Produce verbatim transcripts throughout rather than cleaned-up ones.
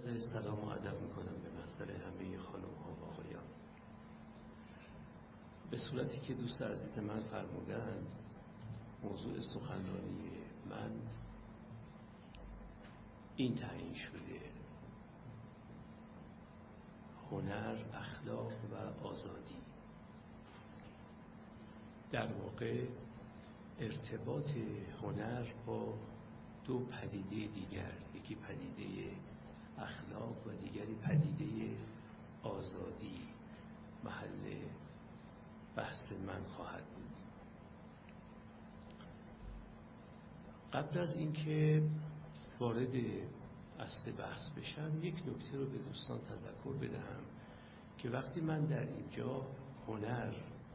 عرض سلام و ادب میکنم به محضر همه خانم ها و آقایان. به صورتی که دوست عزیز من فرمودند، موضوع سخنرانی من این تعیین شده: هنر، اخلاق و آزادی. در واقع ارتباط هنر با دو پدیده دیگر، یکی پدیده اخلاق و دیگری پدیده آزادی، محل بحث من خواهد بود. قبل از اینکه وارد اصل بحث بشم، یک نکته رو به دوستان تذکر بدهم که وقتی من در اینجا هنر،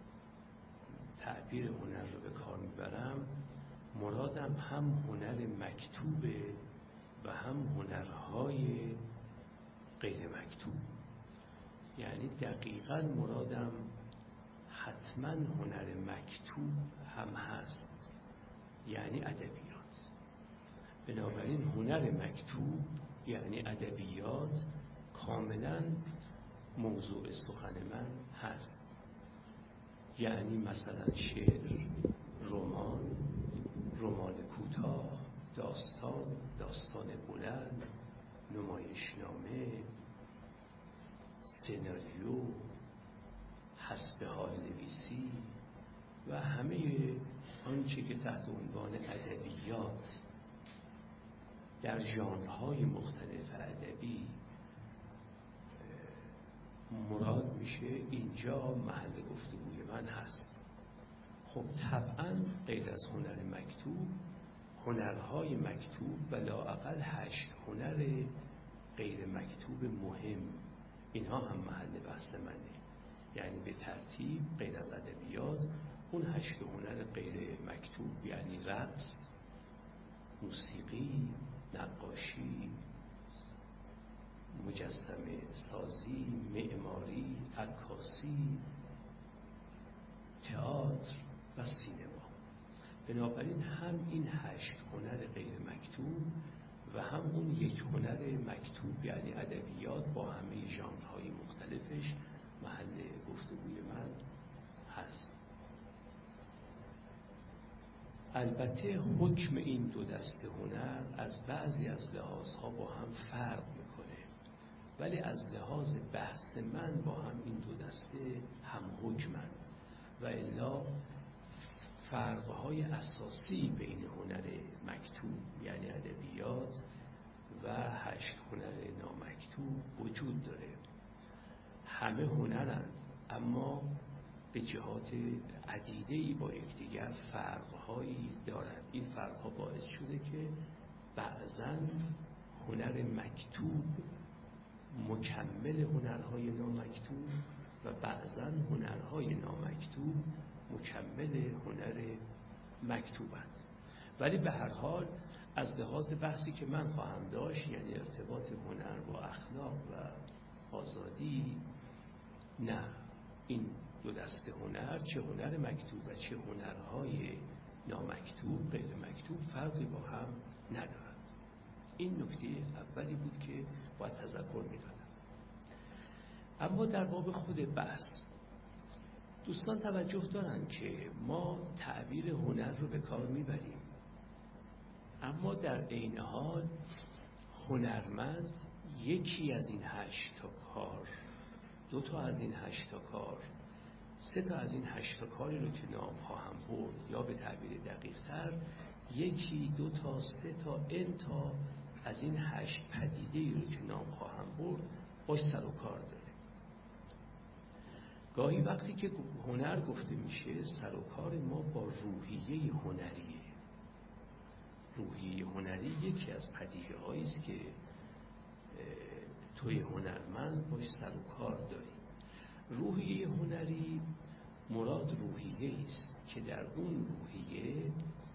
تعبیر هنر رو به کار میبرم، مرادم هم هنر مکتوبه و هم هنرهای غیر مکتوب. یعنی دقیقاً مرادم حتما هنر مکتوب هم هست، یعنی ادبیات. بنابراین هنر مکتوب یعنی ادبیات کاملا موضوع سخن من هست. یعنی مثلا شعر، رمان، رمان کوتاه، داستان، داستان بلند، نمایشنامه، سناریو، حسب حال نویسی و همه آنچه که تحت عنوان ادبیات در ژانرهای مختلف ادبی مراد میشه، اینجا محل گفتگوی من هست. خب طبعا غیر از هنر مکتوب، هنرهای مکتوب و لااقل هشت هنر غیر مکتوب مهم، اینها هم محل بحث منه. یعنی به ترتیب غیر از ادبیات، اون هشت هنر غیر مکتوب یعنی رقص، موسیقی، نقاشی، مجسمه سازی، معماری، عکاسی، تئاتر و سینما. بنابراین هم این هشت هنر غیر مکتوب و هم اون یک هنر مکتوب یعنی ادبیات با همه ژانرهای مختلفش محل گفتگوی من هست. البته حکم این دو دسته هنر از بعضی از لحاظها با هم فرق میکنه، ولی از لحاظ بحث من با هم این دو دسته هم حکمند و الا فرقهای اساسی بین هنر مکتوب یعنی ادبیات و هشت هنر نامکتوب وجود داره. همه هنرند، اما به جهات عدیده‌ای با یکدیگر فرقهایی دارند. این فرقها باعث شده که بعضاً هنر مکتوب مکمل هنرهای نامکتوب و بعضاً هنرهای نامکتوب مکمل هنر مکتوبند. ولی به هر حال از لحاظ بحثی که من خواهم داشت، یعنی ارتباط هنر با اخلاق و آزادی، نه، این دو دسته هنر، چه هنر مکتوب و چه هنرهای نامکتوب غیر مکتوب، فرقی با هم ندارند. این نکته اولی بود که باید تذکر می‌دادم. اما در باب خود بحث، دوستان توجه دارن که ما تعبیر هنر رو به کار میبریم، اما در عین حال هنرمند یکی از این هشت تا کار، دو تا از این هشت تا کار، سه تا از این هشت تا کاری رو که نام خواهم برد، یا به تعبیر دقیق تر یکی، دو تا، سه تا، ان تا از این هشت پدیده رو که نام خواهم برد باش سر و کار داره. گاهی وقتی که هنر گفته میشه، سر و کار ما با روحیه هنریه. روحیه هنری یکی از پدیده هایی است که توی هنرمند باش سر و کار داری. روحیه هنری مراد روحیه است که در اون روحیه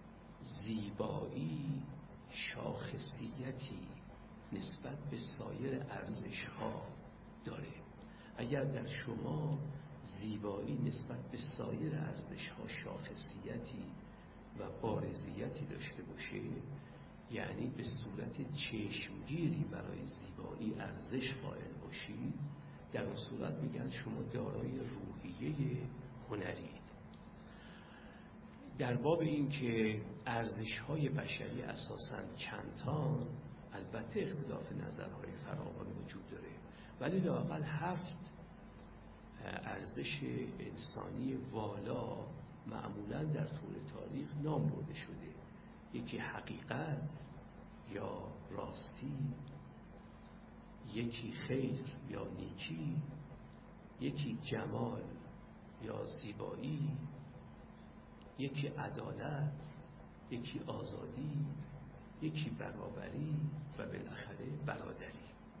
زیبایی شاخصیتی نسبت به سایر ارزش ها داره. اگر در شما زیبایی نسبت به سایر ارزش ها شاخصیتی و بارزیتی داشته باشه، یعنی به صورت چشمگیری برای زیبایی ارزش قائل باشید، در اون صورت میگن شما دارای روحیه هنرید. در باب این که ارزش‌های بشری اساساً چندتان، البته اختلاف نظرهای فراوان وجود داره، ولی لااقل هفت ارزش انسانی والا معمولاً در طول تاریخ نام برده شده. یکی حقیقت یا راستی، یکی خیر یا نیکی، یکی جمال یا زیبایی، یکی عدالت، یکی آزادی، یکی برابری و بالاخره برادری.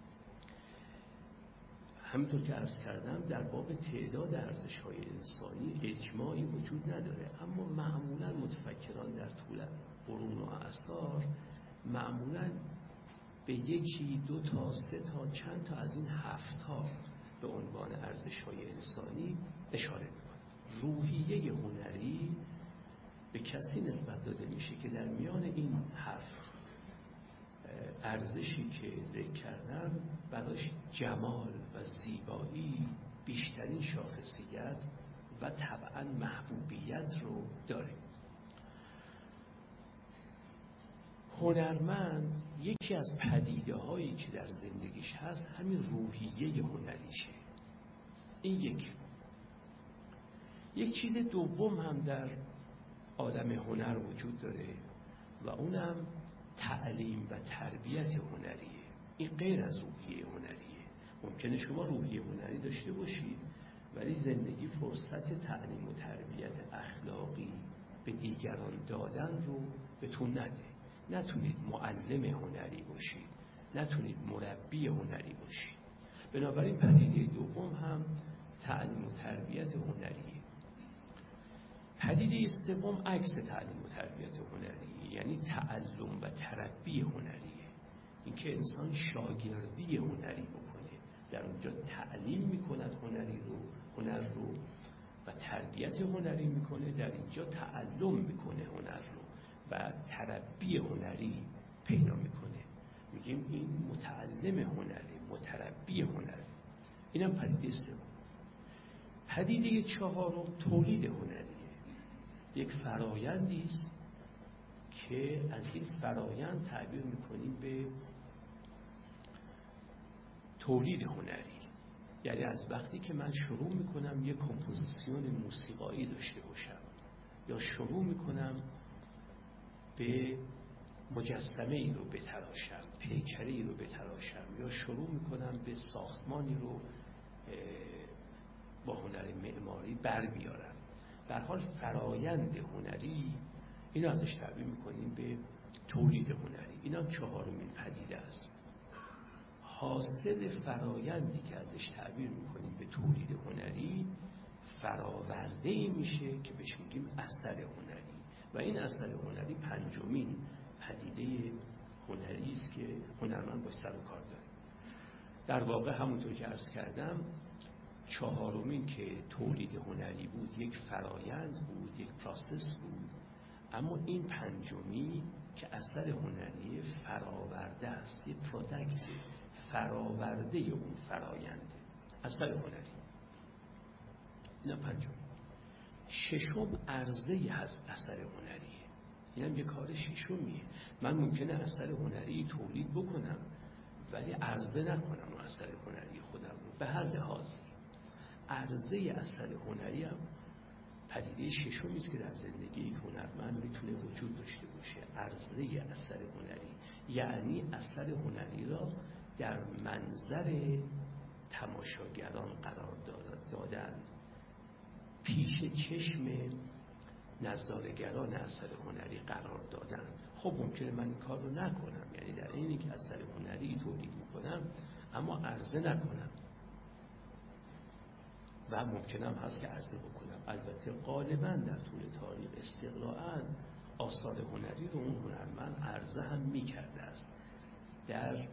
همونطور که عرض کردم در باب تعداد ارزش‌های انسانی اجماعی وجود نداره، اما معمولاً متفکران در طول قرون و اعصار معمولاً به یکی، دو تا، سه تا، چند تا از این هفت تا به عنوان ارزش‌های انسانی اشاره می‌کنه. روحیه هنری به کسی نسبت داده میشه که در میان این هفت ارزشی که ذکر کردم براش جمال و زیبایی بیشترین شاخصیت و طبعا محبوبیت رو داره. هنرمند یکی از پدیده هایی که در زندگیش هست همین روحیه هنریشه. این یک یک چیز دوم هم در عالم هنر وجود داره و اونم تعلیم و تربیت هنریه. این غیر از روحیه هنریه. ممکنه شما روحیه هنری داشته باشید ولی زندگی فرصت تعلیم و تربیت اخلاقی به دیگران دادن رو بهتون نده. نتونید معلم هنری باشید، نتونید مربی هنری باشید. بنابراین پدیده دوم هم تعلیم و تربیت هنریه. پدیده سوم عکس تعلیم و تربیت هنریه، یعنی تعلم و تربی هنریه. اینکه انسان شاگردی هنری بکنه، در اونجا تعلیم میکند هنری رو، هنر رو و تربیت هنری میکنه، در اینجا تعلم میکنه هنر رو و تربی هنری پیدا میکنه. میگیم این متعلم هنری، متربی هنری. اینم پدیده سوم. پدیده چهارم تولید هنریه. یک فرایندی است که از این فرایند تعبیر میکنیم به تولید هنری. یعنی از وقتی که من شروع میکنم یک کمپوزیسیون موسیقایی داشته باشم، یا شروع میکنم به مجسمه ای رو بتراشم، پیکره ای رو بتراشم، یا شروع میکنم به ساختمانی رو با هنر معماری بر بیارم. در حال فرایند هنری، اینو ازش تعبیر میکنیم به تولید هنری. اینا چهارمین پدیده است. حاصل فرایندی که ازش تعبیر میکنیم به تولید هنری فراورده ای میشه که بهش میگیم اثر هنری و این اثر هنری پنجمین پدیده هنری است که هنرمند باش سر و کار داره. در واقع همونطور که عرض کردم چهارمین که تولید هنری بود یک فرایند بود، یک پروسس بود، اما این پنجمی که اثر هنری فراورده است، یک پروداکت فراورده اون فراینده، اثر هنری. اینا پنجم. ششم عرضه هست اثر هنریه. اینم یه کار ششمیه. من ممکنه اثر هنری تولید بکنم ولی عرضه نکنم اون اثر هنری خودم رو به هر لحاظی. عرضه اثر هنری هم پدیده ششمی است که در زندگی یک هنرمند میتونه وجود داشته باشه. عرضه اثر هنری یعنی اثر هنری را در منظر تماشاگران قرار دادن، پیش چشم نظاره‌گران اثر هنری قرار دادن. خب ممکنه من این کار رو نکنم، یعنی در اینی که اثر هنری تولید میکنم اما عرضه نکنم و ممکنم هست که عرضه بکنم. البته غالبا در طول تاریخ استقلاعاً آثار هنری رو اون هنرمند عرضه هم میکرده است، در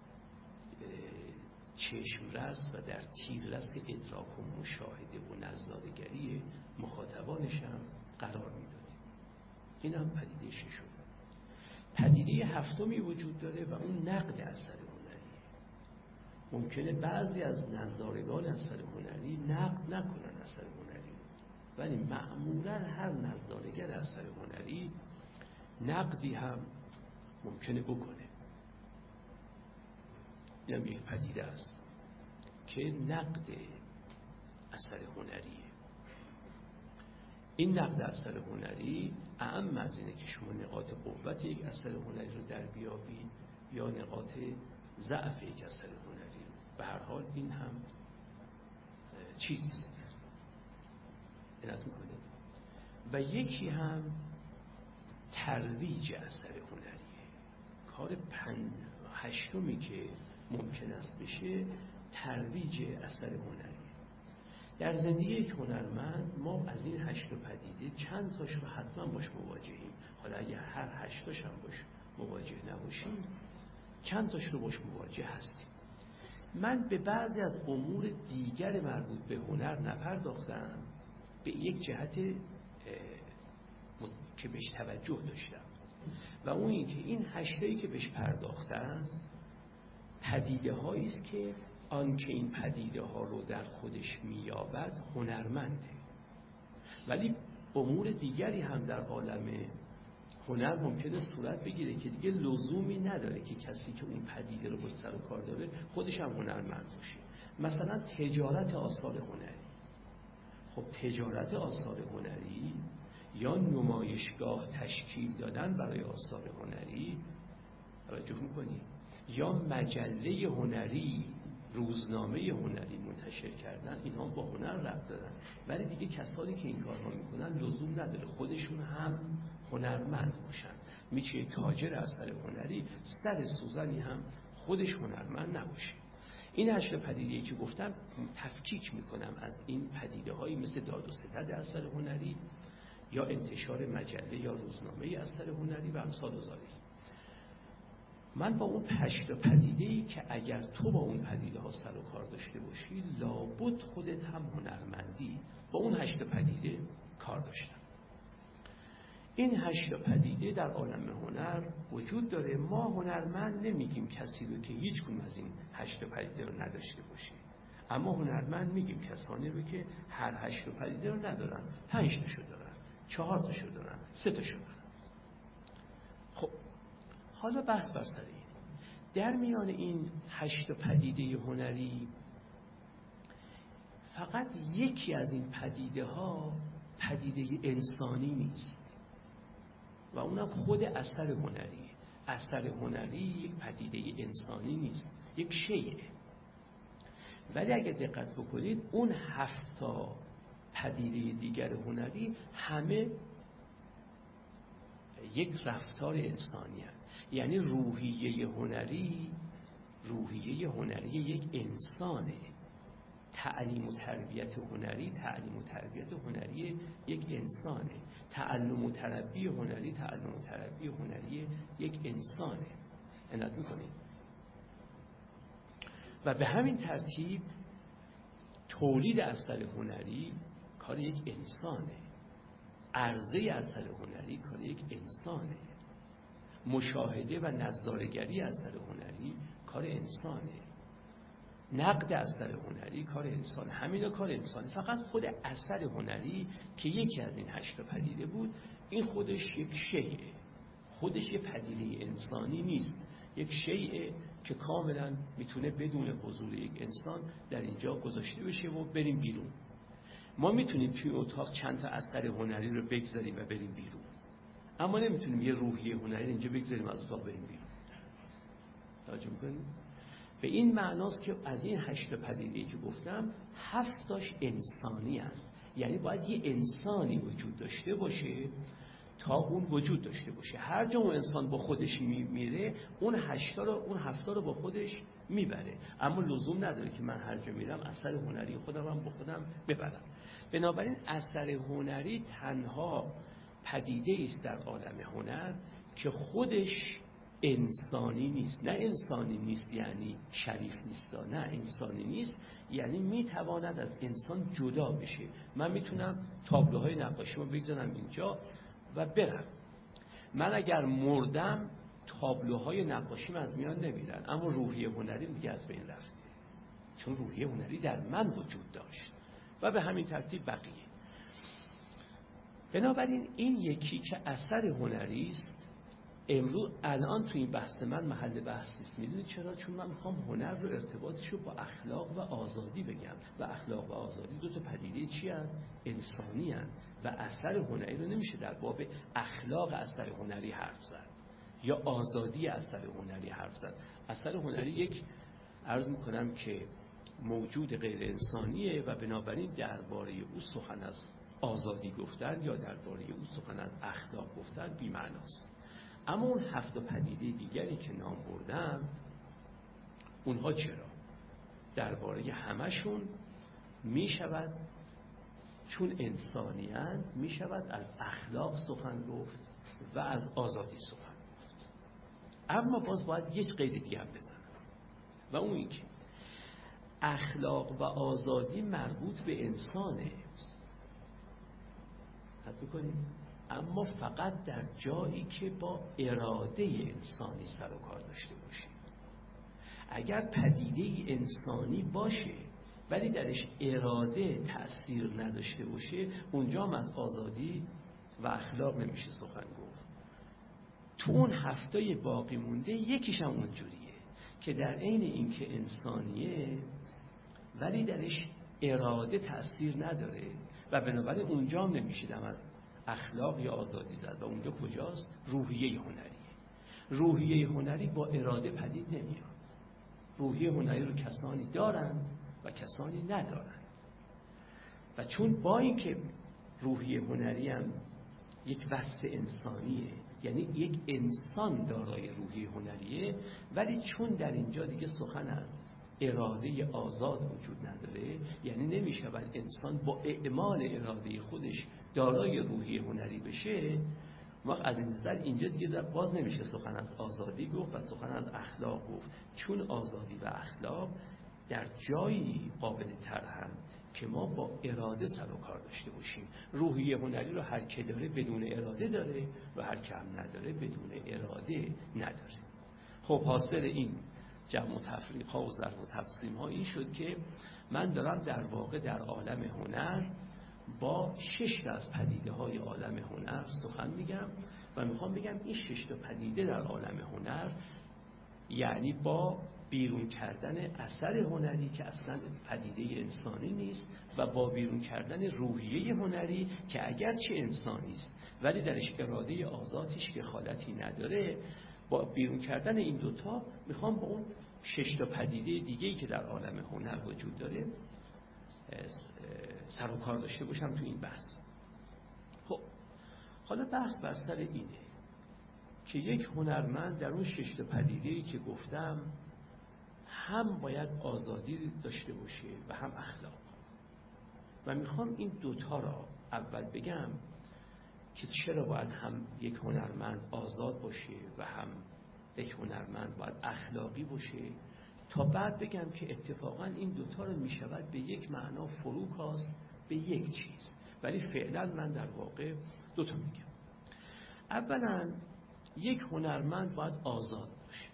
چشمرس و در تیررس ادراک و مشاهده و نظاره‌گری مخاطبانش هم قرار میداده. این هم پدیده ششم. پدیده هفتمی وجود داره و اون نقد اثر هنریه. ممکنه بعضی از نظارگان اثر هنری نقد نکنن اثر هنری، ولی معمولا هر نظارگر اثر هنری نقدی هم ممکنه بکنه. این هم یک پدیده است که نقد اثر هنریه. این نقد اثر هنری اعم از اینه که شما نقاط قوت یک اثر هنری رو در بیابید یا نقاط ضعف یک اثر هنری. به هر حال این هم چیزیست عنایت میکنه. و یکی هم ترویج اثر هنریه. کار پنج هشتمی که ممکن است بشه ترویج اثر هنری. در زندگی یک هنرمند ما از این هشت پدیده چند تاش رو حتما باش مواجهیم. حالا اگر هر هشتاش هم باش مواجه نباشیم چند تاش رو باش مواجه هستیم. من به بعضی از امور دیگر مربوط به هنر نپرداختم، به یک جهت که بهش توجه داشتم و اون این که این هشتایی که بهش پرداختم پدیده هایی است که آن که این پدیده ها رو در خودش میابد هنرمنده. ولی امور دیگری هم در عالم هنر ممکنه صورت بگیره که دیگه لزومی نداره که کسی که اون پدیده رو باش سر و کار داره خودش هم هنرمند باشه. مثلا تجارت آثار هنری. خب تجارت آثار هنری یا نمایشگاه تشکیل دادن برای آثار هنری، توجه میکنی، یا مجله هنری، روزنامه هنری منتشر کردن، اینها با هنر ربط دارن. ولی دیگه کسانی که این کارها میکنن لزوم نداره خودشون هم هنرمند باشن. میشه تاجر اثر هنری سر سوزنی هم خودش هنرمند نباشه. این هشت پدیده‌ای که گفتم تفکیک میکنم از این پدیده هایی مثل داد و ستد اثر هنری یا انتشار مجله یا روزنامه اثر هنری و امثال ذالک. من با اون هشت پدیده‌ای که اگر تو با اون پدیده ها سر و کار داشته باشی لابد خودت هم هنرمندی، با اون هشت پدیده کار داشتم. این هشت پدیده در عالم هنر وجود داره. ما هنرمند نمیگیم کسی رو که هیچ کدوم از این هشت پدیده رو نداشته باشه، اما هنرمند میگیم کسانی رو که هر هشت پدیده رو ندارن، پنج تاشو دارن، چهار تاشو دارن، سه تاشو دارن. خب حالا بحث بر سر این. در میان این هشت پدیده هنری فقط یکی از این پدیده ها پدیده انسانی نیست و اونم خود اثر هنری. اثر هنری یک پدیده انسانی نیست، یک شیء. ولی اگه دقت بکنید اون هفت تا پدیده دیگر هنری همه یک رفتار انسانی هست. یعنی روحیه هنری روحیه هنری یک انسانه. تعلیم و تربیت هنری تعلیم و تربیت هنری یک انسانه. تعلم و تربی هنری تعلم و تربی هنری یک انسانه. عنایت میکنید. و به همین ترتیب تولید اثر هنری کار یک انسانه. عرضه اثر هنری کار یک انسانه. مشاهده و نظاره‌گری اثر هنری کار انسانه. نقد اثر هنری کار انسان. همین کار انسانی. فقط خود اثر هنری که یکی از این هشت پدیده بود این خودش یک شیء، خودش یک پدیده انسانی نیست، یک شیء که کاملا میتونه بدون حضور یک انسان در اینجا گذاشته بشه و بریم بیرون. ما میتونیم توی اتاق چند تا اثر هنری رو بگذاریم و بریم بیرون، اما نمیتونیم یه روحیه هنری اینجا بگذاریم از اتاق بریم بیرون. توجه میکنید؟ به این معناست که از این هشت پدیده‌ای که گفتم هفتاش انسانی هست. یعنی باید یه انسانی وجود داشته باشه تا اون وجود داشته باشه. هر جا اون انسان با خودش میره اون هشتا رو اون هفتا رو با خودش میبره، اما لزوم نداره که من هر جا میرم اثر هنری خودم هم با خودم ببرم. بنابراین اثر هنری تنها پدیده است در عالم هنر که خودش انسانی نیست. نه انسانی نیست یعنی شریف نیست، نه انسانی نیست یعنی میتواند از انسان جدا بشه. من میتونم تابلوهای نقاشیمو بگذارم اینجا و برم. من اگر مردم تابلوهای نقاشیم از میان نمیرن، اما روحیه هنری دیگه از بین رفته، چون روحیه هنری در من وجود داشت و به همین ترتیب بقیه. بنابراین این یکی که اثر هنری است امروز الان تو این بحث من محل بحث نیست. میدونید چرا؟ چون من میخوام هنر رو ارتباطش رو با اخلاق و آزادی بگم و اخلاق و آزادی دو تا پدیده چی هست؟ انسانی هست و اثر هنری رو نمیشه در باب اخلاق اثر هنری حرف زد یا آزادی اثر هنری حرف زد. اثر هنری یک عرض میکنم که موجود غیر انسانیه و بنابراین درباره او سخن از آزادی گفتن یا درباره او سخن از اخلاق گفتن بی معناست. اما اون هفت پدیده دیگری که نام بردم اونها چرا؟ درباره همشون می شود چون انسانی‌اند می شود از اخلاق سخن گفت و از آزادی سخن گفت. اما باز باید یک قید دیگه هم بزنم و اون این که اخلاق و آزادی مربوط به انسانه، حد بکنیم، اما فقط در جایی که با اراده انسانی سر و کار داشته باشه. اگر پدیده انسانی باشه ولی درش اراده تأثیر نداشته باشه اونجا هم از آزادی و اخلاق نمیشه سخن گفت. تو اون هفته باقی مونده یکیش هم اونجوریه که در عین اینکه انسانیه ولی درش اراده تأثیر نداره و بنابراین اونجا هم نمیشه دم از اخلاق یا آزادی زد. و اونجا کجاست؟ روحیه هنریه. روحیه هنری با اراده پدید نمیاد. روحیه هنری رو کسانی دارند و کسانی ندارند و چون با اینکه روحیه هنری هم یک وصف انسانیه، یعنی یک انسان دارای روحیه هنریه، ولی چون در اینجا دیگه سخن از اراده آزاد وجود نداره، یعنی نمیشود انسان با اعمال اراده خودش دارای روحیه هنری بشه، ما از این نظر اینجا دیگه در باز نمیشه سخن از آزادی گفت و سخن از اخلاق گفت، چون آزادی و اخلاق در جایی قابل طرحند که ما با اراده سر و کار داشته باشیم. روحیه هنری رو هر که داره بدون اراده داره و هر که هم نداره بدون اراده نداره. خب حاصل این جمع و تفریق ها و ضرب و تقسیم ها این شد که من دارم در واقع در عالم هنر با شش تا از پدیده های عالم هنر سخن میگم و میخوام بگم این شش تا پدیده در عالم هنر یعنی با بیرون کردن اثر هنری که اصلا پدیده انسانی نیست و با بیرون کردن روحیه هنری که اگرچه انسانی است ولی درش اراده آزاد هیچ دخالتی نداره، با بیرون کردن این دوتا میخوام با اون شش تا پدیده دیگه‌ای که در عالم هنر وجود داره سر و کار داشته باشم تو این بحث. خب حالا بحث بر سر اینه که یک هنرمند در اون شش تا پدیده‌ای که گفتم هم باید آزادی داشته باشه و هم اخلاق، و میخوام این دوتا را اول بگم که چرا باید هم یک هنرمند آزاد باشه و هم یک هنرمند باید اخلاقی باشه، تا بعد بگم که اتفاقا این دوتا رو میشود به یک معنا فرو کاست به یک چیز، ولی فعلا من در واقع دوتا میگم. اولا یک هنرمند باید آزاد باشه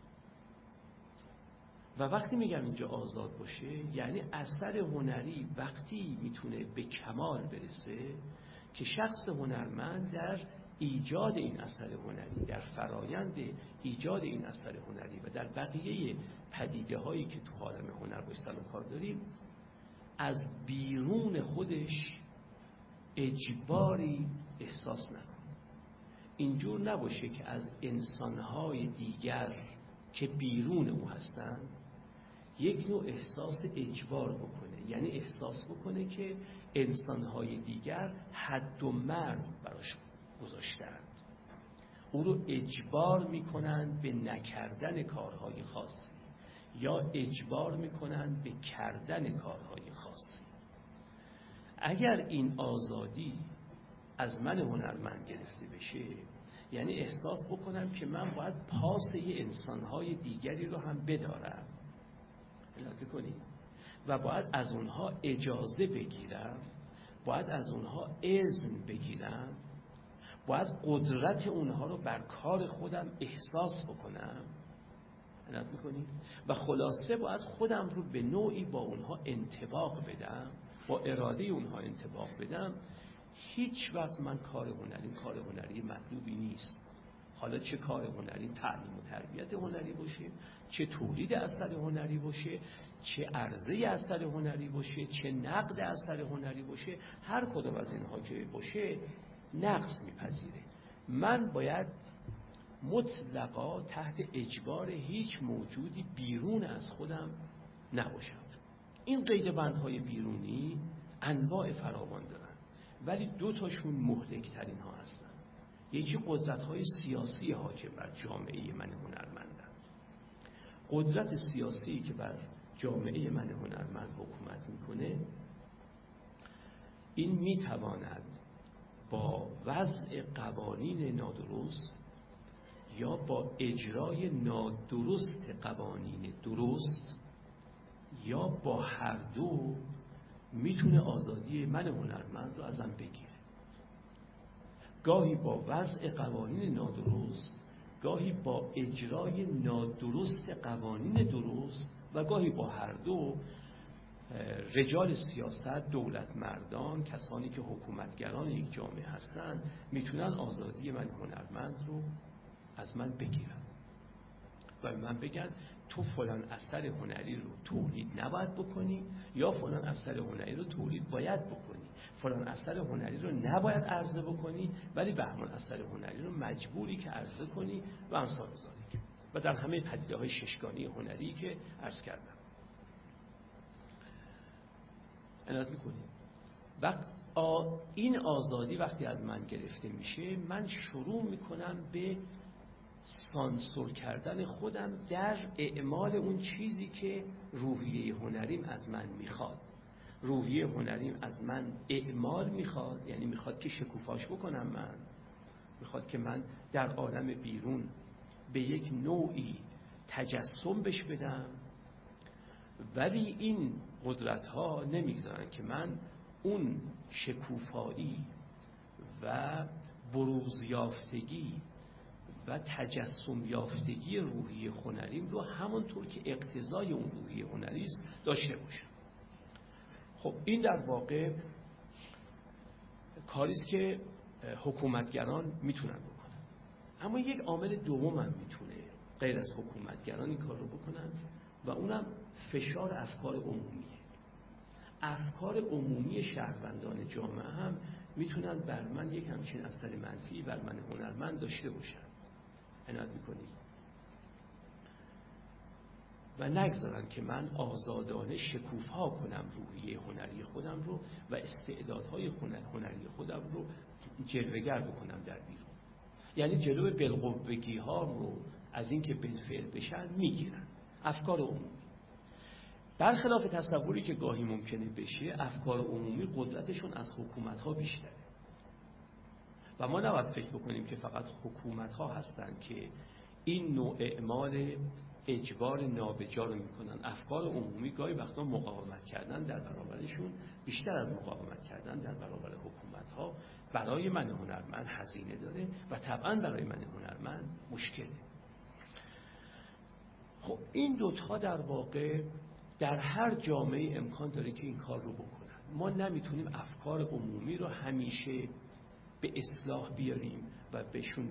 و وقتی میگم اینجا آزاد باشه یعنی اثر هنری وقتی میتونه به کمال برسه که شخص هنرمند در ایجاد این اثر هنری، در فرایند ایجاد این اثر هنری و در بقیه پدیده هایی که تو عالم هنر باش سر و کار داریم از بیرون خودش اجباری احساس نکنه. اینجور نباشه که از انسانهای دیگر که بیرون او هستند یک نوع احساس اجبار بکنه، یعنی احساس بکنه که انسانهای دیگر حد و مرز براش گذاشتند، او رو اجبار میکنند به نکردن کارهای خاصی یا اجبار میکنند به کردن کارهای خاصی. اگر این آزادی از من هنرمند گرفته بشه یعنی احساس بکنم که من باید پاس یه انسانهای دیگری رو هم بدارم علاقه کنیم و باید از اونها اجازه بگیرم، باید از اونها اذن بگیرم، باید قدرت اونها رو بر کار خودم احساس بکنم. عنایت میکنید؟ و خلاصه باید خودم رو به نوعی با اونها انطباق بدم، با اراده اونها انطباق بدم. هیچ وقت من کار هنری کار هنری مطلوبی نیست. حالا چه کار هنری، تعلیم و تربیت هنری باشه، چه تولید اثر هنری باشه، چه عرضه اثر هنری باشه، چه نقد اثر هنری باشه، هر کدام از اینها که باشه نقص میپذیره. من باید مطلقا تحت اجبار هیچ موجودی بیرون از خودم نباشم. این قیدبندهای بیرونی انواع فراوان دارن، ولی دو تاشون مهلکترین ها هستن. یکی قدرت‌های سیاسی حاکم بر جامعه من هنرمندند. قدرت سیاسی که بر جامعه من هنرمند حکومت میکنه، این میتواند با وضع قوانین نادرست یا با اجرای نادرست قوانین درست یا با هر دو میتونه آزادی من هنرمند رو ازم بگیره. گاهی با وضع قوانین نادرست، گاهی با اجرای نادرست قوانین درست و گاهی با هر دو رجال سیاست، دولت مردان، کسانی که حکومتگران یک جامعه هستن میتونن آزادی من هنرمند رو از من بگیرن و من بگن تو فلان اثر هنری رو تولید نباید بکنی یا فلان اثر هنری رو تولید باید بکنی، فلان اثر هنری رو نباید عرضه بکنی ولی بهمان اثر هنری رو مجبوری که عرضه کنی و امثال ذالک. و در همه پدیده های ششگانی هنری که عرض کردم عنایت میکنیم. وقت این آزادی وقتی از من گرفته میشه، من شروع میکنم به سانسور کردن خودم در اعمال اون چیزی که روحیه هنریم از من میخواد. روحیه هنریم از من اعمال میخواد، یعنی میخواد که شکوفاش بکنم، من میخواد که من در عالم بیرون به یک نوعی تجسم بش بدم، ولی این قدرت ها نمیگذارن که من اون شکوفایی و بروز یافتگی و تجسم یافتگی روحی هنریم رو همونطور که اقتضای اون روحی هنری است داشته باشم. خب این در واقع کاری است که حکومتگران میتونن بکنن. اما یک عامل دوم هم میتونه غیر از حکومتگران این کار رو بکنن و اونم فشار افکار عمومیه. افکار عمومی شهروندان جامعه هم میتونن بر من یک همچین اثر منفی بر من هنرمند داشته باشن. عنایت میکنید و نگذارن که من آزادانه شکوفا کنم روحیه هنری خودم رو و استعدادهای هنری خودم رو جلوه‌گر بکنم در بیرون. یعنی جلوی بالقوگی ها رو از این که بالفعل بشن میگیرن. افکار عمومی برخلاف تصوری که گاهی ممکنه بشه، افکار عمومی قدرتشون از حکومت ها بیشتره و ما نباید فکر بکنیم که فقط حکومت ها هستن که این نوع اعمال اجبار نابجا رو میکنن. افکار عمومی گاهی وقتا مقاومت کردن در برابرشون بیشتر از مقاومت کردن در برابر حکومت ها برای من هنرمند هزینه داره و طبعا برای من هنرمند مشکله. خب این دوتا در واقع در هر جامعه امکان داره که این کار رو بکنن. ما نمیتونیم افکار عمومی رو همیشه به اصلاح بیاریم و بهشون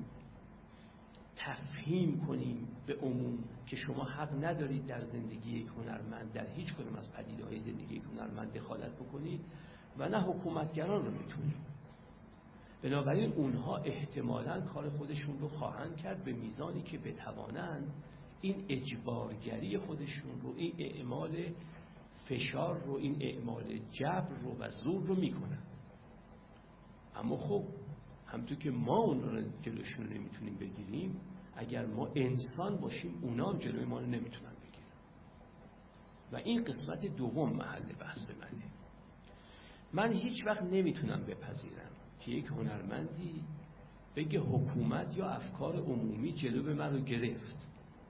تفهیم کنیم به عموم که شما حق ندارید در زندگی یک هنرمند در هیچ کدوم از پدیده‌های زندگی یک هنرمند دخالت بکنید و نه حکومتگران رو میتونیم. بنابراین اونها احتمالاً کار خودشون رو خواهند کرد به میزانی که بتوانند این اجبارگری خودشون رو، این اعمال فشار رو، این اعمال جبر رو و زور رو میکنند. اما خب همونطور که ما اون رو جلوشون رو نمیتونیم بگیریم، اگر ما انسان باشیم اونا هم جلوی ما رو نمیتونن بگیرن و این قسمت دوم محل بحث منه. من هیچ وقت نمیتونم بپذیرم که یک هنرمندی بگه حکومت یا افکار عمومی جلو من رو گرفت.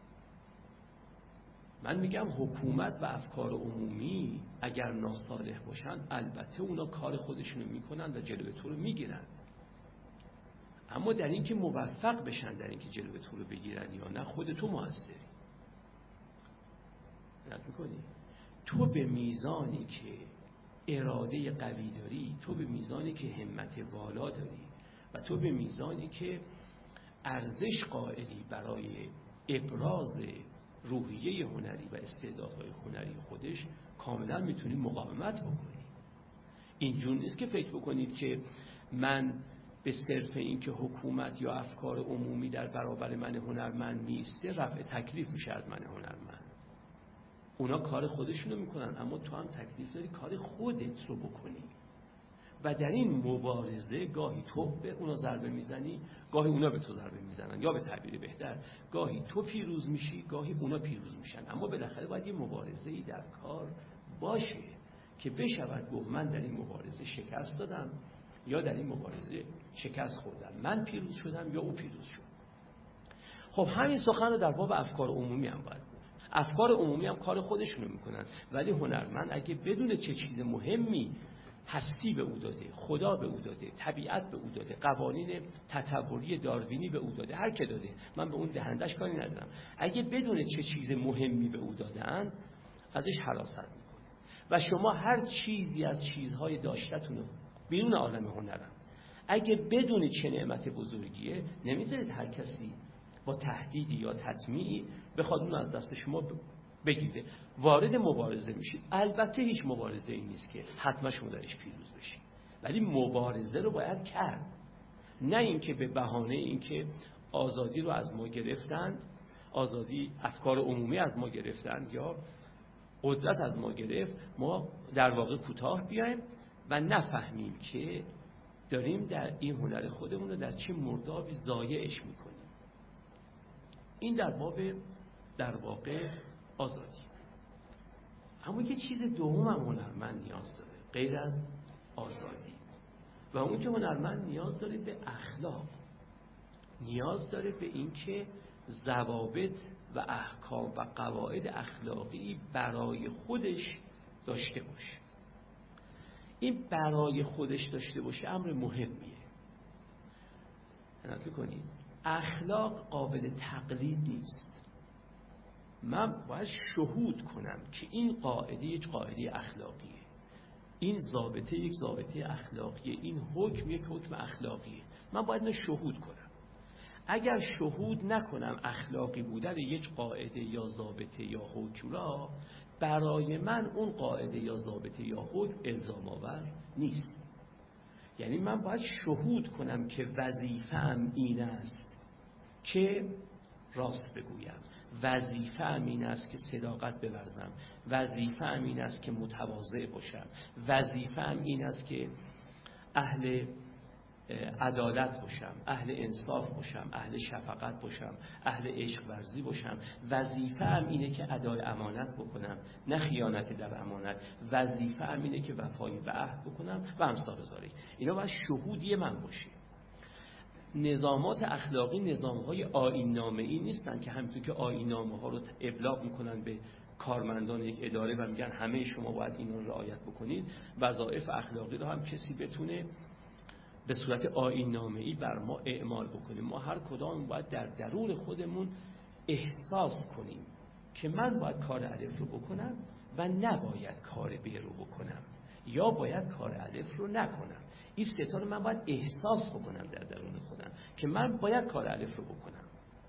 من میگم حکومت و افکار عمومی اگر ناصالح باشن البته اونا کار خودشونو میکنن و جلوی تو رو میگیرن، اما در این که موفق بشن در این که جلوه تو رو بگیرن یا نه، خود تو موثری. نت میکنی تو به میزانی که اراده قوی داری، تو به میزانی که همت والا داری و تو به میزانی که ارزش قائلی برای ابراز روحیه هنری و استعدادهای هنری خودش، کاملا میتونی مقاومت بکنی. اینجور نیست که فکر بکنید که من به صرف این که حکومت یا افکار عمومی در برابر من هنرمند نیسته رفع تکلیف میشه از من هنرمند. اونا کار خودشونو میکنن، اما تو هم تکلیف داری کار خودت رو بکنی و در این مبارزه گاهی تو به اونا ضربه میزنی، گاهی اونا به تو ضربه میزنن، یا به تعبیر بهتر گاهی تو پیروز میشی گاهی اونا پیروز میشن. اما بالاخره باید یه مبارزه‌ای در کار باشه که بشود گفت من در این مبارزه شکست دادم یا در این مبارزه شکست خوردم، من پیروز شدم یا او پیروز شد. خب همین سخن رو در باب افکار عمومی هم باید گفت. افکار عمومی هم کار خودشونو میکنن، ولی هنرمند اگه بدون چه چیز مهمی هستی به او داده، خدا به او داده، طبیعت به او داده، قوانین تطوری داروینی به او داده، هر که داده، من به اون دهندش کاری ندارم، اگه بدون چه چیز مهمی به او دادن ازش حراست میکنه و شما هر چیزی از چیزهای داشتتون رو بیرون عالم هنرم اگه بدون چه نعمت بزرگیه نمیذارید هر کسی با تهدیدی یا تطمیعی بخواد اون از دست شما بگیره. وارد مبارزه میشید. البته هیچ مبارزه ای نیست که حتما شما درش پیروز بشید، ولی مبارزه رو باید کرد، نه اینکه به بهانه اینکه آزادی رو از ما گرفتند، آزادی افکار عمومی از ما گرفتند یا قدرت از ما گرفت، ما در واقع کوتاه بیایم و نفهمیم که داریم در این هنر خودمون رو در چه مردابی ضایعش میکنیم. این در باب در واقع آزادی. اما یه چیز دوم هم هنرمند نیاز داره غیر از آزادی، و اون که هنرمند نیاز داره به اخلاق، نیاز داره به این که ضوابط و احکام و قواعد اخلاقی برای خودش داشته باشه. این برای خودش داشته باشه امر مهمیه. نگاه کنید اخلاق قابل تقلید نیست. من باید شهود کنم که این قاعده یک قاعده اخلاقیه، این ضابطه یک ضابطه اخلاقیه، این حکم یک حکم اخلاقیه. من باید اینو شهود کنم. اگر شهود نکنم اخلاقی بودن یک قاعده یا ضابطه یا حکم را، برای من اون قاعده یا ضابطه یا حکم الزام آور نیست. یعنی من باید شهود کنم که وظیفه‌ام این است که راست بگویم، وظیفه‌ام این است که صداقت بورزم، وظیفه‌ام این است که متواضع باشم، وظیفه‌ام این است که اهل عدالت باشم، اهل انصاف باشم، اهل شفقت باشم، اهل عشق ورزی باشم، وظیفه‌ام اینه که ادای امانت بکنم نه خیانت در امانت، وظیفه‌ام اینه که وفای به عهد بکنم و امثال ذالک. اینا باید شهودی من باشه. نظامات اخلاقی نظام‌های آیین‌نامه‌ای نیستن که همینطور که آیین‌نامه‌ها رو ابلاغ میکنن به کارمندان یک اداره و میگن همه شما باید این رو رعایت بکنید، وظایف اخلاقی رو هم کسی بتونه به صورت آیین‌نامه‌ای بر ما اعمال بکنیم. ما هر کدام باید در درون خودمون احساس کنیم که من باید کار الف رو بکنم و نباید کار ب رو بکنم، یا باید کار الف رو نکنم. این ستا رو من باید احساس بکنم در درون خودم که من باید کار الف رو بکنم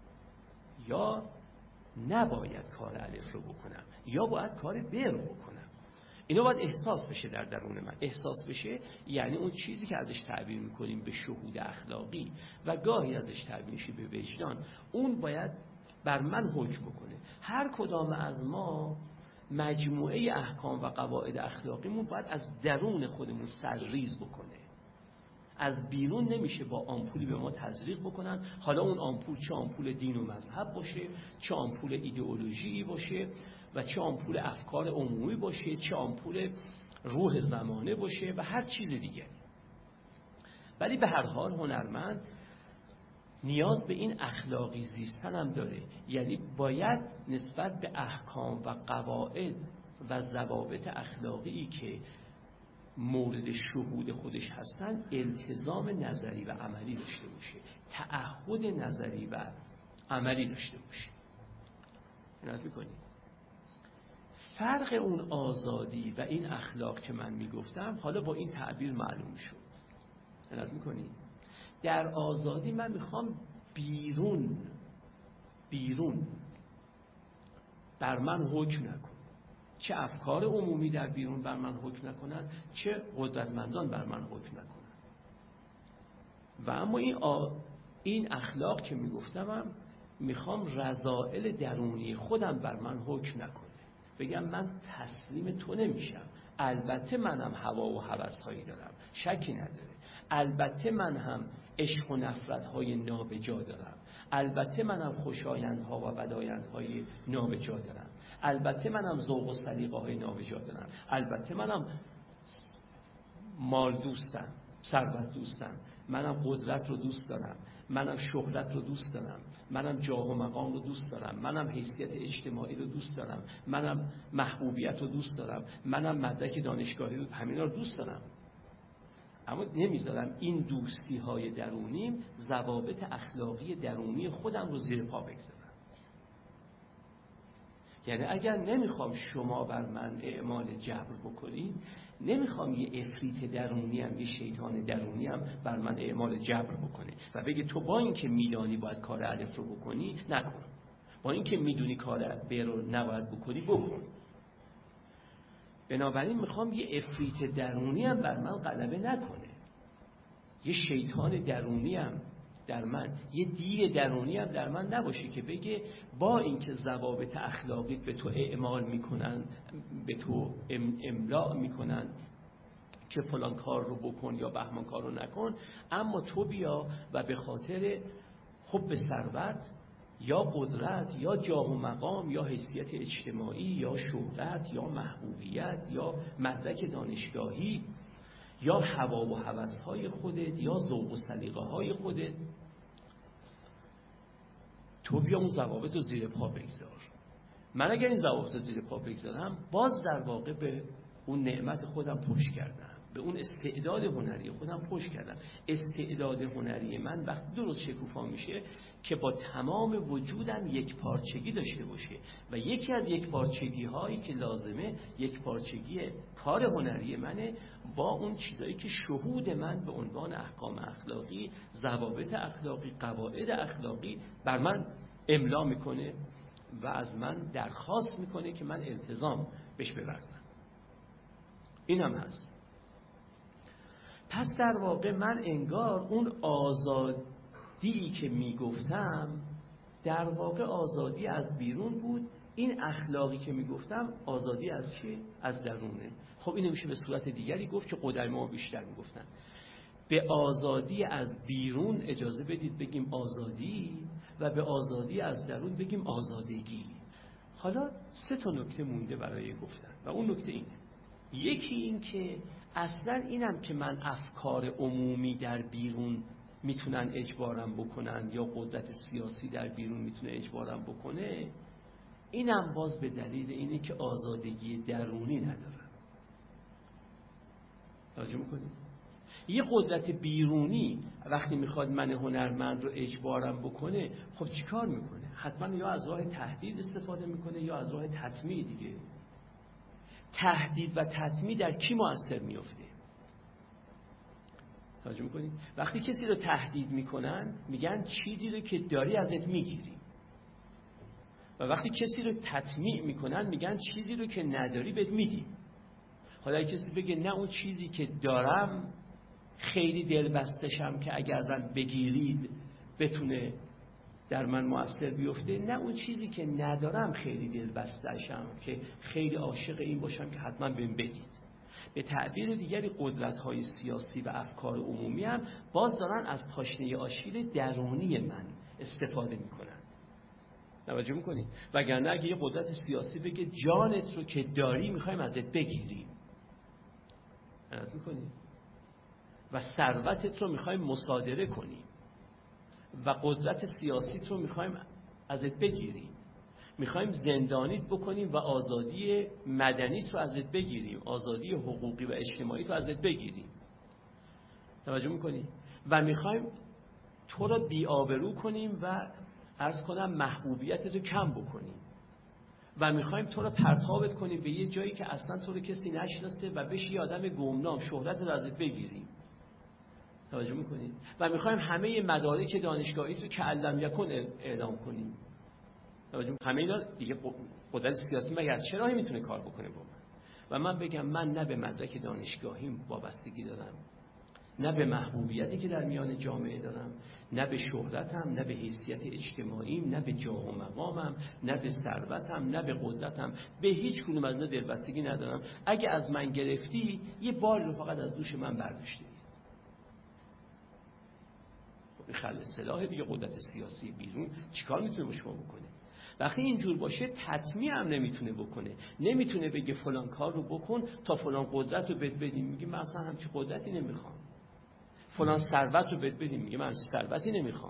یا نباید کار الف رو بکنم، یا باید کار ب رو بکنم. اینا باید احساس بشه در درون من. احساس بشه یعنی اون چیزی که ازش تعبیر میکنیم به شهود اخلاقی و گاهی ازش تعبیر میشه به وجدان، اون باید بر من حکم بکنه. هر کدام از ما مجموعه احکام و قواعد اخلاقیمون باید از درون خودمون سرریز بکنه. از بیرون نمیشه با آمپولی به ما تزریق بکنن، حالا اون آمپول چه آمپول دین و مذهب باشه، چه آمپول ایدئولوژی باشه و چه آمپول افکار عمومی باشه، چه آمپول روح زمانه باشه و هر چیز دیگه. ولی به هر حال هنرمند نیاز به این اخلاقی زیستن هم داره. یعنی باید نسبت به احکام و قواعد و ضوابط اخلاقی که مورد شهود خودش هستن التزام نظری و عملی داشته باشه، تعهد نظری و عملی داشته باشه. عنایت میکنید؟ فرق اون آزادی و این اخلاق که من میگفتم حالا با این تعبیر معلوم شد. عنایت میکنید؟ در آزادی من میخوام بیرون بیرون بر من حکم نکن، چه افکار عمومی در بیرون بر من حکم نکنند، چه قدرتمندان بر من حکم نکنند. و اما این, آ... این اخلاق که میگفتم میخوام رذائل درونی خودم بر من حکم نکنه، بگم من تسلیم تو نمیشم. البته منم هوا و هوس‌هایی دارم، شکی نداره. البته من هم عشق و نفرت‌های نابجا دارم. البته منم خوشایندها و بدایندهای نابجا دارم. البته منم ذوق و سلیقه‌های نابجا دارم. البته منم مال دوستم، ثروت دوستم. منم قدرت رو دوست دارم. منم شهرت رو دوست دارم. منم جاه و مقام رو دوست دارم. منم حیثیت اجتماعی رو دوست دارم. منم محبوبیت رو دوست دارم. منم مدرک دانشگاهی رو، همینا رو دوست دارم. اما نمیذارم این دوستی های درونیم ضوابط اخلاقی درونی خودم رو زیر پا بگذارم. یعنی اگر نمیخوام شما بر من اعمال جبر بکنید، نمیخوام یه افریت درونی هم، یه شیطان درونی هم بر من اعمال جبر بکنه و بگه تو با این که میدانی باید کار الف رو بکنی نکن، با این که میدونی کار ب رو نباید بکنی بکن. بنابراین میخوام یه افریت درونی هم بر من غلبه نکنه، یه شیطان درونی هم در من، یه دیو درونی هم در من نباشه که بگه با اینکه ضوابط اخلاقی به تو اعمال میکنن، به تو املاء میکنن که فلان کار رو بکن یا بهمان کار رو نکن، اما تو بیا و به خاطر حب ثروت یا قدرت یا جاه و مقام یا حیثیت اجتماعی یا شهرت یا محبوبیت یا مدرک دانشگاهی یا هوا و هوس‌های خودت یا ذوق و سلیقه‌های خودت، تو بیا اون ضوابط رو زیر پا بگذار. من اگر این ضوابط رو زیر پا بگذارم، باز در واقع به اون نعمت خودم پشت کردم، به اون استعداد هنری خودم پشت کردم. استعداد هنری من وقتی درست شکوفا میشه که با تمام وجودم یک پارچگی داشته باشه و یکی از یک پارچگی هایی که لازمه یک پارچگی کار هنری منه با اون چیزایی که شهود من به عنوان احکام اخلاقی، ضوابط اخلاقی، قواعد اخلاقی بر من املا میکنه و از من درخواست میکنه که من التزام بهش بورزم. این هم هست. پس در واقع من انگار اون آزادی که میگفتم در واقع آزادی از بیرون بود، این اخلاقی که میگفتم آزادی از چی؟ از درونه. خب اینو میشه به صورت دیگری گفت که قدما بیشتر میگفتن به آزادی از بیرون اجازه بدید بگیم آزادی و به آزادی از درون بگیم آزادگی. حالا سه تا نکته مونده برای گفتن و اون نکته اینه. یکی این که اصلا اینم که من افکار عمومی در بیرون میتونن اجبارم بکنن یا قدرت سیاسی در بیرون میتونه اجبارم بکنه، اینم باز به دلیل اینه که آزادگی درونی ندارم. توجه میکنید؟ یه قدرت بیرونی وقتی میخواد من هنرمند رو اجبارم بکنه، خب چیکار میکنه؟ حتما یا از راه تهدید استفاده میکنه یا از راه تطمیع دیگه. تهدید و تطمیع در کی مؤثر میفته؟ توجه میکنید؟ وقتی کسی رو تهدید میکنن میگن چیزی رو که داری ازت میگیری، و وقتی کسی رو تطمیع میکنن میگن چیزی رو که نداری بهت میدیم. حالا کسی بگه نه اون چیزی که دارم خیلی دلبستشم که اگر ازم بگیرید بتونه در من مؤثر بیفته، نه اون چیزی که ندارم خیلی دلبستشم که خیلی عاشق این باشم که حتما بهم بدید. به تعبیر دیگری قدرت‌های سیاسی و افکار عمومی هم باز دارن از پاشنه آشیل درونی من استفاده میکنن. توجه میکنید؟ وگرنه اگه یه قدرت سیاسی بگه جانت رو که داری میخوایم ازت بگیریم، عنایت میکنید؟ و ثروتت رو میخوایم مصادره کنیم و قدرت سیاسیت رو میخوایم ازت بگیریم میخوایم زندانیت بکنیم و آزادی مدنیت رو ازت بگیریم، آزادی حقوقی و اجتماعی رو ازت بگیریم. توجه میکنی؟ و میخوایم تو رو بی‌آبرو کنیم و عرض کنم محبوبیتت رو کم بکنیم و میخوایم تو رو پرتابت کنیم به یه جایی که اصلا تو رو کسی نشناسه و بشی یه آدم گمنام، شهرت رو ازت بگیریم. توجه میکنی؟ و میخوایم همه مدارک دانشگاهی رو که علم یکن اعلام کنیم. توجه همه اینا دیگه قدرت سیاسی مگر چه راهی میتونه کار بکنه با من؟ و من بگم من نه به مدرک دانشگاهیم وابستگی دارم، نه به محبوبیتی که در میان جامعه دارم، نه به شهرتم، نه به حیثیت اجتماعیم، نه به جاه و مقامم، نه به ثروتم، نه به قدرتم. به هیچ کدوم از اینا دلبستگی ندارم. اگه از من گرفتی یه بار رو فقط از دوش من برداشتی. خب این خل اصطلاح دیگه. قدرت سیاسی بیرون چیکار میتونه با شما بکنه؟ وقتی اینجور باشه تطمیع هم نمیتونه بکنه، نمیتونه بگه فلان کار رو بکن تا فلان قدرت رو بهت بدیم. میگه من اصلا همچین قدرتی نمیخوام. فلان ثروت رو بهت بدیم. میگه من همچین ثروتی نمیخوام.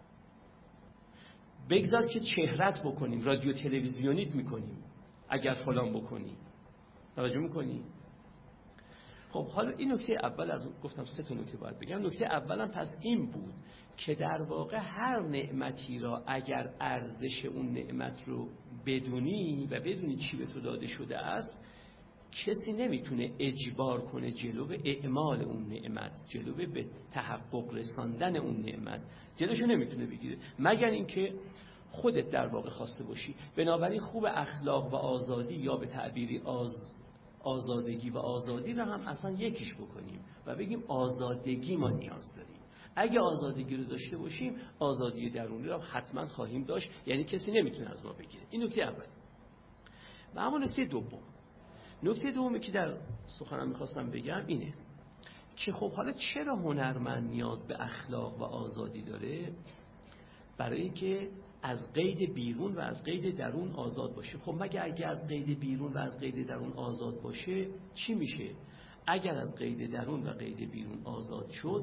بگذار که چهرت بکنیم، رادیو تلویزیونیت میکنیم اگر فلان بکنی. توجه میکنی؟ خب حالا این نکته اول، از گفتم سه تا نکته باید بگم. نکته اولم پس این بود که در واقع هر نعمتی را اگر ارزش اون نعمت رو بدونی و بدونی چی به تو داده شده است، کسی نمیتونه اجبار کنه جلو اعمال اون نعمت، جلو به تحقق رساندن اون نعمت جلوشو نمیتونه بگیره، مگر اینکه خودت در واقع خواسته باشی. بنابراین خوب اخلاق و آزادی، یا به تعبیری آز آزادگی و آزادی رو هم اصلا یکیش بکنیم و بگیم آزادگی ما نیاز داریم. اگه آزادگی رو داشته باشیم، آزادی درونی رو حتما خواهیم داشت، یعنی کسی نمیتونه از ما بگیره. این نکته اول. و اما نکته دوم، نکته دومی که در سخنم میخواستم بگم اینه که خب حالا چرا هنرمند نیاز به اخلاق و آزادی داره؟ برای اینکه از قید بیرون و از قید درون آزاد باشه. خب مگه اگه از قید بیرون و از قید درون آزاد باشه چی میشه؟ اگر از قید درون و قید بیرون آزاد شد،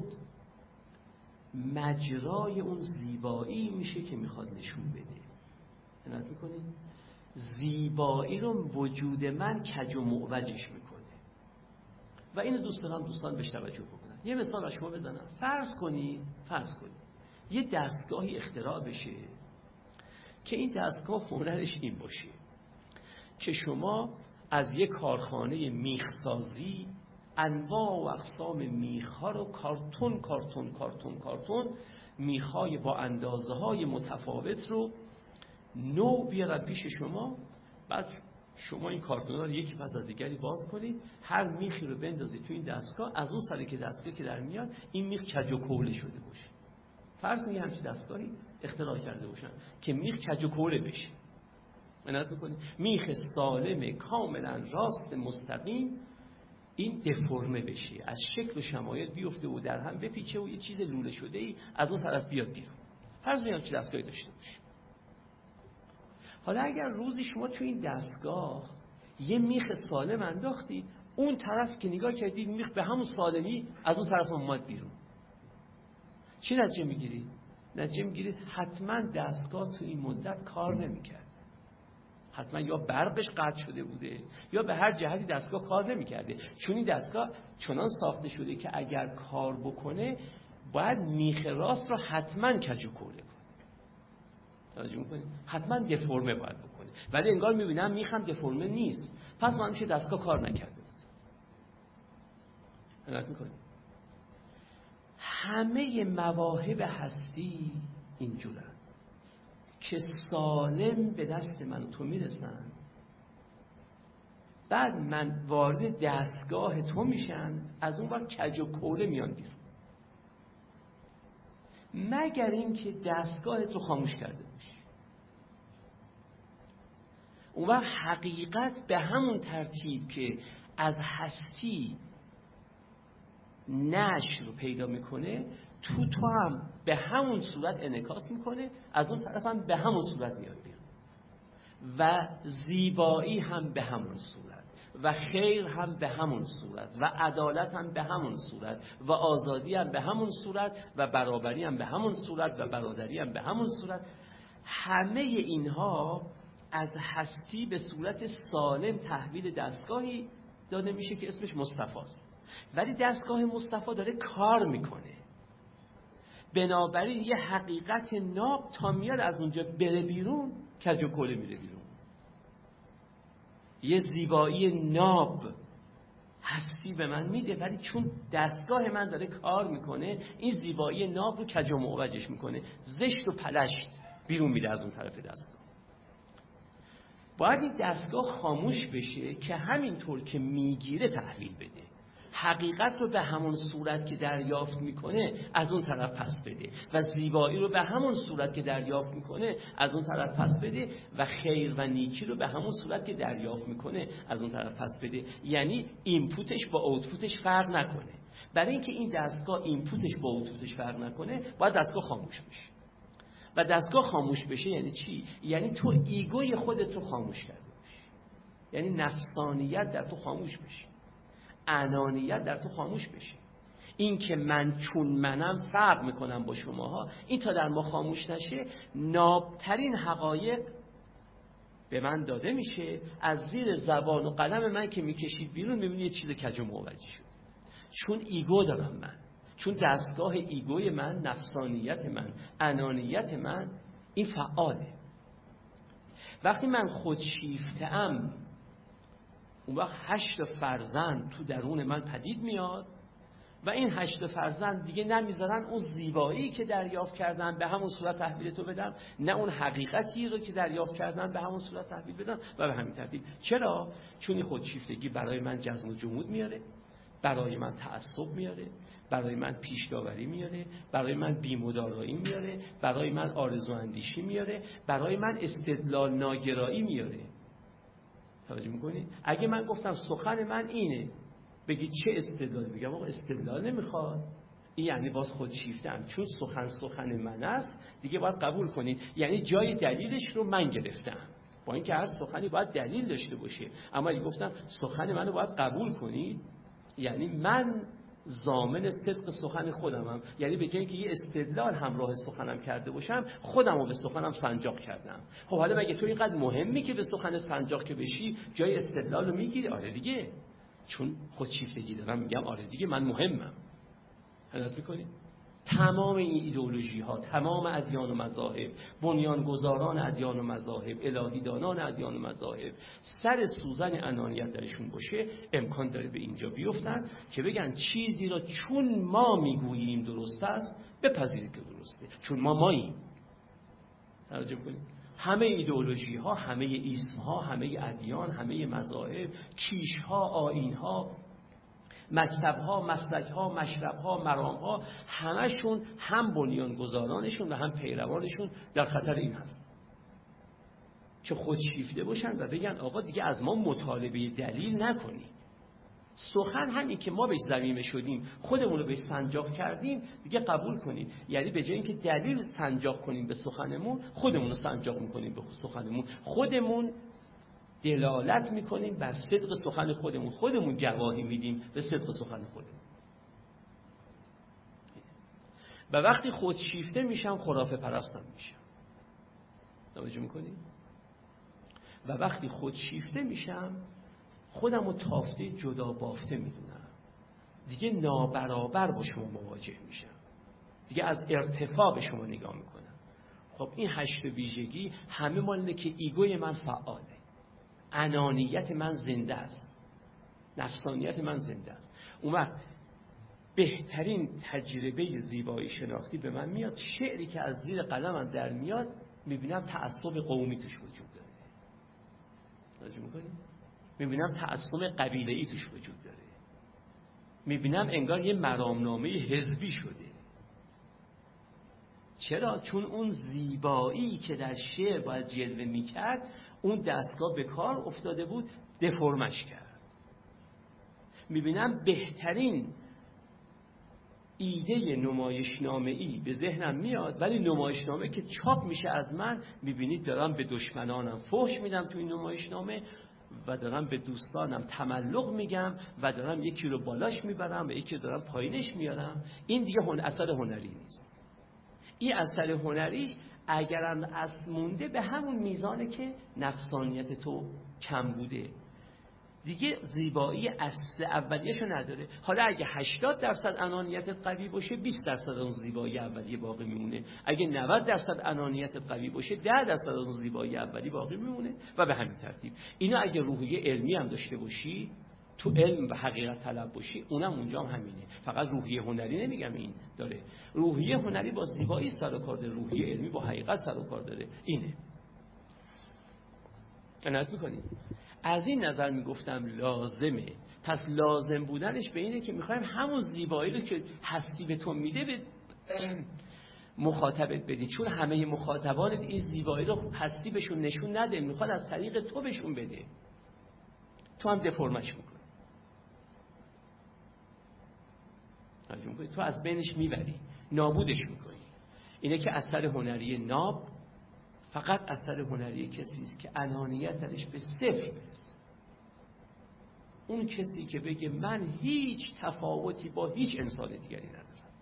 مجرای اون زیبایی میشه که میخواد نشون بده. عنایت میکنید؟ زیبایی رو وجود من کج و معوجش میکنه و اینو دوست دارم دوستان بهش توجه بکنن. یه مثال از شما بزنم. فرض کنید فرض کنید یه دستگاهی اختراع بشه که این دستگاه هنرش این باشه که شما از یک کارخانه میخسازی انواع و اقسام میخها رو کارتون کارتون کارتون کارتون میخهای با اندازه های متفاوت رو نو بیارن پیش شما. بعد شما این کارتون‌ها رو یکی پس از دیگری باز کنید، هر میخی رو بندازید تو این دستگاه، از اون سری که دستگاه که در میاد این میخ کج و کوله شده باشه. فرض کنید همچین دستگاهی اختراع کرده باشن که میخ کج و کوله بشه. عنایت می‌کنید؟ میخ سالم کاملا راست مستقیم این دفرمه بشه، از شکل و شمایل بیفته و در هم بپیچه و یه چیز لوله شده ای از اون طرف بیاد بیرون. فرض کنید همچین دستگاهی داشته باشید. حالا اگر روزی شما تو این دستگاه یه میخ سالم انداختید، اون طرف که نگاه کردید میخ به همون سالمی از اون طرف اومد بیرون، چی نتیجه میگیرید؟ نتیجه میگیرید حتما دستگاه تو این مدت کار نمیکرد، حتما یا برقش قطع شده بوده یا به هر جهتی دستگاه کار نمیکرده، چون این دستگاه چنان ساخته شده که اگر کار بکنه باید میخ راست رو حتما کج و کوله کنه. توجه میکنید؟ حتما دفرمه باید بکنه، ولی انگار میبینم میخم دفرمه نیست، پس من میشه دستگاه کار نکرده بود. عنایت میکنید؟ همه مواهب هستی اینجورن که سالم به دست من و تو میرسن، بعد من وارد دستگاه تو میشن، از اون وقت کج و کوله میان بیرون، مگر اینکه دستگاه تو خاموش کرده باشی. اون وقت حقیقت به همون ترتیب که از هستی نشر رو پیدا میکنه، تو تو هم به همون صورت انعکاس میکنه، از اون طرف هم به همون صورت میاد بیرون، و زیبایی هم به همون صورت، و خیر هم به همون صورت، و عدالت هم به همون صورت، و آزادی هم به همون صورت، و برابری هم به همون صورت، و برادری هم به همون صورت. همه اینها از هستی به صورت سالم تحویل دستگاهی داده میشه که اسمش مصطفی است. ولی دستگاه مصطفی داره کار میکنه، بنابراین یه حقیقت ناب تا میاد از اونجا بره بیرون کج و کوله میره بیرون. یه زیبایی ناب هستی به من میده، ولی چون دستگاه من داره کار میکنه این زیبایی ناب رو کج و معوجش میکنه، زشت و پلشت بیرون میده از اون طرف دستگاه. باید این دستگاه خاموش بشه که همینطور که میگیره تحویل بده، حقیقت رو به همون صورت که دریافت میکنه از اون طرف پس بده و زیبایی رو به همون صورت که دریافت میکنه از اون طرف پس بده و خیر و نیکی رو به همون صورت که دریافت میکنه از اون طرف پس بده. یعنی اینپوتش با اوتپوتش فرق نکنه. برای اینکه این دستگاه اینپوتش با اوتپوتش فرق نکنه باید دستگاه خاموش بشه. و دستگاه خاموش بشه یعنی چی؟ یعنی تو ایگوی خودت رو خاموش کرده باشی، یعنی نفسانیت در تو خاموش بشه، انانیت در تو خاموش بشه. این که من چون منم فرق میکنم با شماها، این تا در ما خاموش نشه نابترین حقایق به من داده میشه. از زیر زبان و قلم من که میکشید بیرون میبینید یه چیز کج و معوجی شد. چون ایگو دارم من، چون دستگاه ایگوی من، نفسانیت من، انانیت من این فعاله. وقتی من خودشیفته‌ام اون وقت هشت فرزند تو درون من پدید میاد و این هشت فرزند دیگه نمیذارن اون زیبایی که دریافت کردن به همون صورت تحویل تو بدم، نه اون حقیقتی رو که دریافت کردن به همون صورت تحویل بدم و به همین ترتیب. چرا؟ چون این خودشیفتگی برای من جزم و جمود میاره، برای من تعصب میاره، برای من پیش‌داوری میاره، برای من بی‌مدارایی میاره، برای من آرزو اندیشی میاره، برای من استدلال ناگرایی میاره. توجه میکنی؟ اگه من گفتم سخن من اینه، بگی چه استدلالی؟ بگم آقا استدلال نمیخواد. این یعنی باز خودشیفته‌ام، چون سخن سخن من است دیگه باید قبول کنید. یعنی جای دلیلش رو من گرفتم، با اینکه هر سخنی باید دلیل داشته باشه، اما اگه گفتم سخن منو باید قبول کنید یعنی من ضامن صدق سخن خودمم. یعنی به جای اینکه یه استدلال همراه سخنم کرده باشم خودم رو به سخنم سنجاق کردم. خب حالا مگه تو اینقدر مهمی که به سخن سنجاق که بشی جای استدلال رو میگیری؟ آره دیگه، چون خودشیفتگی دارم میگم آره دیگه من مهمم. حالت میکنی؟ تمام این ایدئولوژی ها، تمام ادیان و مذاهب، بنیانگذاران ادیان و مذاهب، الهیدانان ادیان و مذاهب سر سوزن انانیت درشون باشه، امکان داره به اینجا بیفتن که بگن چیزی را چون ما میگوییم درست است بپذیرید که درسته، چون ما ماییم. توجه کنید، همه ایدئولوژی ها، همه ایسم ها، همه ادیان، همه مذاهب، کیش ها، آیین ها، مکتب ها، مسلک ها، مشرب ها، مرام ها، همشون هم بنیانگذارانشون و هم پیروانشون در خطر این هست که خودشیفته باشن و بگن آقا دیگه از ما مطالبه دلیل نکنید. سخن همین که ما بهش ضمیمه شدیم، خودمون رو بهش سنجاق کردیم، دیگه قبول کنید. یعنی به جای اینکه دلیل سنجاق کنیم به سخنمون، خودمون رو سنجاق میکنیم به سخنمون، خودمون دلالت میکنیم بر صدق سخن خودمون، خودمون گواهی میدیم به صدق سخن خودمون. و وقتی خودشیفته میشم خرافه پرستم میشم. توجه میکنید؟ و وقتی خودشیفته میشم خودم رو تافته جدا بافته میدونم، دیگه نابرابر با شما مواجه میشم، دیگه از ارتفاع به شما نگاه میکنم. خب این هشت ویژگی همه مال اینه که ایگوی من فعاله، انانیت من زنده است، نفسانیت من زنده است. اون وقت بهترین تجربه زیبایی شناختی به من میاد، شعری که از زیر قلمم در میاد میبینم تعصب قومی توش وجود داره. توجه میکنی؟ میبینم تعصب قبیله‌ای توش وجود داره، میبینم انگار یه مرامنامه حزبی شده. چرا؟ چون اون زیبایی که در شعر باید جلوه میکرد اون دستگاه به کار افتاده بود، دفرمش کرد. میبینم بهترین ایده نمایشنامه‌ای به ذهنم میاد، ولی نمایشنامه که چاپ میشه از من، میبینید دارم به دشمنانم فحش میدم تو این نمایشنامه و دارم به دوستانم تملق میگم و دارم یکی رو بالاش میبرم و یکی رو دارم پایینش میارم. این دیگه هن اثر هنری نیست. این اثر هنری اگرم اصل مونده به همون میزانه که نفسانیت تو کم بوده دیگه، زیبایی اصل اولیه‌شو نداره. حالا اگه هشتاد درصد انانیتت قوی باشه بیست درصد اون زیبایی اولیه باقی میمونه، اگه نود درصد انانیتت قوی باشه ده درصد اون زیبایی اولی باقی میمونه و به همین ترتیب. اینا اگه روحیه علمی هم داشته باشی، تو علم و حقیقت طلب باشی، اونم اونجا هم همینه. فقط روحیه هنری نمیگم این داره، روحیه هنری با زیبایی سر و کار داره، روحیه علمی با حقیقت سر و کار داره. اینه عنایت میکنیم. از این نظر میگفتم لازمه. پس لازم بودنش به اینه که میخوایم همون زیبایی رو که هستی به تو میده به مخاطبت بدی، چون همه مخاطبانت این زیبایی رو هستی بهشون نشون نده، میخواد از طریق تو بهشون بده، تو هم دفرمش میکنی، تو از بینش میبری، نابودش میکنی. اینه که اثر هنری ناب فقط اثر هنری کسی است که انانیت درش به صفر برسه. اون کسی که بگه من هیچ تفاوتی با هیچ انسان دیگری ندارم،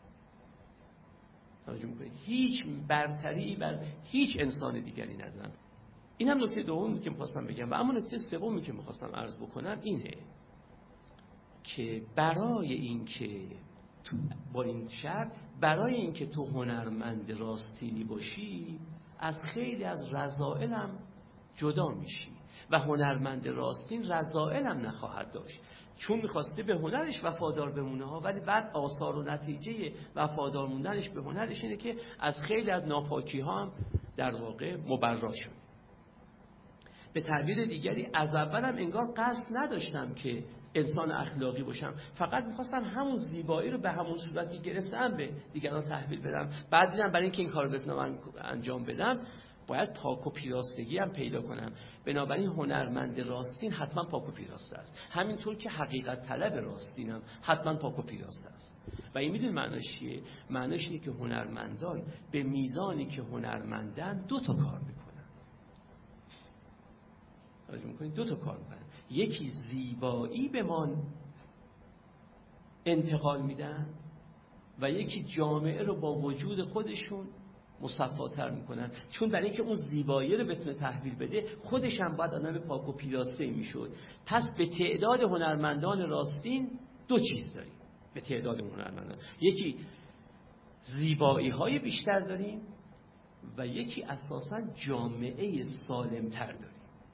توجه میکنید، هیچ برتری بر هیچ انسان دیگری ندارم. این هم نکته دومی که میخواستم بگم. و اما نکته سومی که میخواستم عرض بکنم اینه که برای این که تو با این شرط، برای این که تو هنرمند راستینی باشی از خیلی از رذائل هم جدا میشی و هنرمند راستین رذائل هم نخواهد داشت، چون میخواسته به هنرش وفادار بمونه ها، ولی بعد آثار و نتیجه وفادار موندنش به هنرش اینه که از خیلی از ناپاکی ها هم در واقع مبرا شد. به تعبیر دیگری از اولم انگار قصد نداشتم که انسان اخلاقی باشم، فقط میخواستم همون زیبایی رو به همون صورتی گرفتم به دیگران تحویل بدم. بعد دیدم برای اینکه این کار بتونم انجام بدم باید پاک و پیراستگی هم پیدا کنم. بنابراین هنرمند راستین حتما پاک و پیراسته است، همینطور که حقیقت طلب راستینم حتما پاک و پیراسته است. و این میدونی معناش چیه؟ معناش اینه که هنرمندان به میزانی که هنرمندن دو تا کار میکنن. توجه میکنید؟ دو تا کار میکنن. یکی زیبایی به ما انتقال میدن و یکی جامعه رو با وجود خودشون مصفاتر میکنن، چون برای اینکه اون زیبایی رو بتونه تحویل بده خودش هم باید آدم پاک و پیراسته میشد. پس به تعداد هنرمندان راستین دو چیز داریم. به تعداد هنرمندان یکی زیبایی های بیشتر داریم و یکی اساساً جامعه سالمتر داریم.